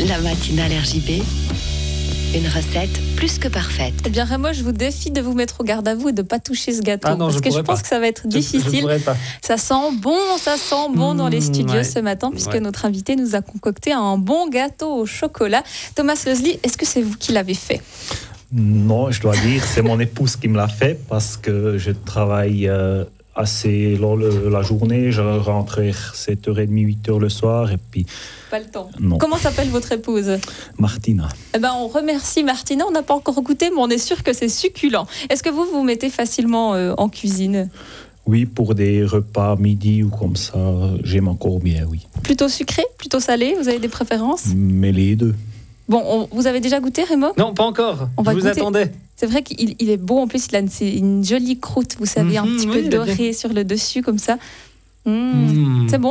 La matinale RJB, une recette plus que parfaite. Eh bien, Raymond, je vous défie de vous mettre au garde à vous et de ne pas toucher ce gâteau. Ah non, parce que je pense que ça va être difficile. Ça sent bon dans les studios ce matin, puisque notre invité nous a concocté un bon gâteau au chocolat. Thomas Leslie, est-ce que c'est vous qui l'avez fait ? Non, je dois dire, c'est mon épouse qui me l'a fait parce que je travaille assez long la journée. Je rentre vers 7h30, 8h le soir et puis... Pas le temps. Non. Comment s'appelle votre épouse ? Martina. Eh ben, on remercie Martina. On n'a pas encore goûté, mais on est sûr que c'est succulent. Est-ce que vous mettez facilement en cuisine ? Oui, pour des repas midi ou comme ça, j'aime encore bien, oui. Plutôt sucré ? Plutôt salé ? Vous avez des préférences ? Mais les deux. Bon, vous avez déjà goûté, Raymond ? Non, pas encore. On va je vous goûter. attendais. C'est vrai qu'il est beau. En plus, il a une jolie croûte, vous savez, un petit peu dorée sur le dessus, comme ça. C'est bon ?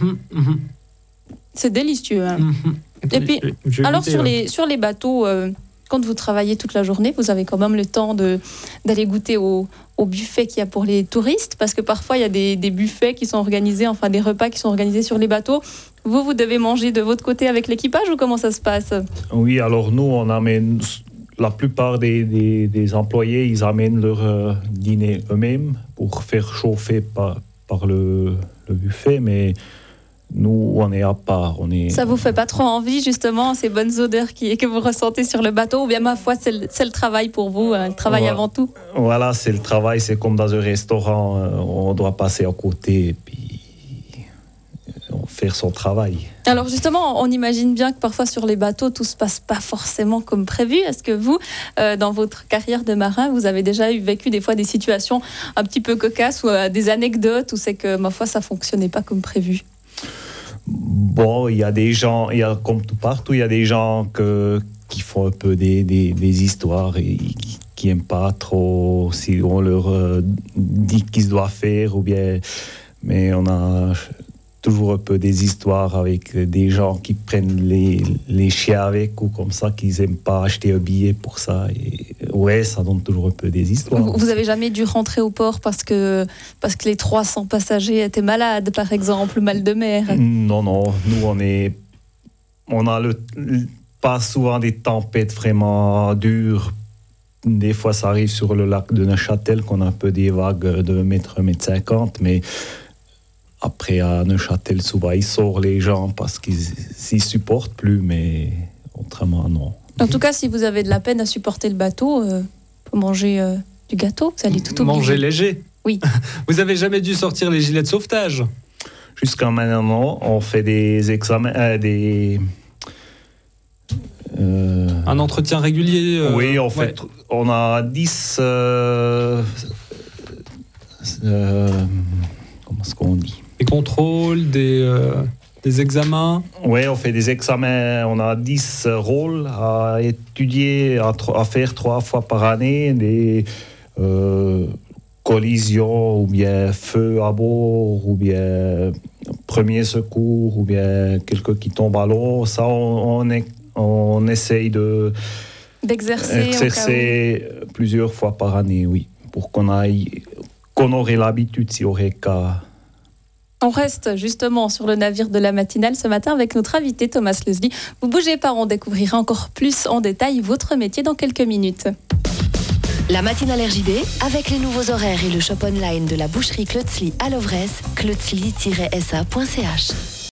C'est délicieux. Hein. Et puis, alors sur les bateaux, quand vous travaillez toute la journée, vous avez quand même le temps d'aller goûter au buffet qu'il y a pour les touristes, parce que parfois, il y a des buffets qui sont organisés, enfin des repas qui sont organisés sur les bateaux. Vous devez manger de votre côté avec l'équipage ou comment ça se passe ? Oui, alors nous, on amène... La plupart des employés, ils amènent leur dîner eux-mêmes pour faire chauffer par le buffet, mais nous, on est à part. Ça vous fait pas trop envie, justement, ces bonnes odeurs que vous ressentez sur le bateau, ou bien, ma foi, c'est le travail pour vous, le travail avant tout ? Voilà, c'est le travail, c'est comme dans un restaurant, on doit passer à côté et puis faire son travail. Alors justement, on imagine bien que parfois sur les bateaux, tout se passe pas forcément comme prévu. Est-ce que vous, dans votre carrière de marin, vous avez déjà vécu des fois des situations un petit peu cocasses ou des anecdotes où c'est que, ma foi, ça fonctionnait pas comme prévu ? Bon, il y a des gens, comme tout partout, il y a des gens qui font un peu des histoires et qui n'aiment pas trop si on leur dit qu'ils doivent faire ou bien... Mais on a toujours un peu des histoires avec des gens qui prennent les chiens avec ou comme ça, qu'ils n'aiment pas acheter un billet pour ça. Et ouais, ça donne toujours un peu des histoires. Vous avez jamais dû rentrer au port parce que les 300 passagers étaient malades, par exemple, mal de mer ? Non, nous on a pas souvent des tempêtes vraiment dures. Des fois, ça arrive sur le lac de Neuchâtel qu'on a un peu des vagues de 1,50 m, mais après, à Neuchâtel, souvent, ils sortent les gens parce qu'ils s'y supportent plus, mais autrement, non. En tout cas, si vous avez de la peine à supporter le bateau, pour manger du gâteau, vous allez tout oublier. Manger léger. Oui. Vous avez jamais dû sortir les gilets de sauvetage ? Jusqu'à maintenant, on fait des examens, un entretien régulier oui, on fait. On a 10... comment est-ce qu'on dit ? Des contrôles, des examens. Oui, on fait des examens. On a 10 rôles à étudier, à faire 3 fois par année. Des collisions, ou bien feu à bord, ou bien premier secours, ou bien quelqu'un qui tombe à l'eau. Ça, on essaye d'exercer plusieurs fois par année, oui, pour qu'on aurait l'habitude s'il y aurait qu'à... On reste justement sur le navire de la matinale ce matin avec notre invité Thomas Leslie. Vous bougez pas, on découvrira encore plus en détail votre métier dans quelques minutes. La matinale RJB, avec les nouveaux horaires et le shop online de la boucherie Klötzli à Lovresse, klötzli-sa.ch.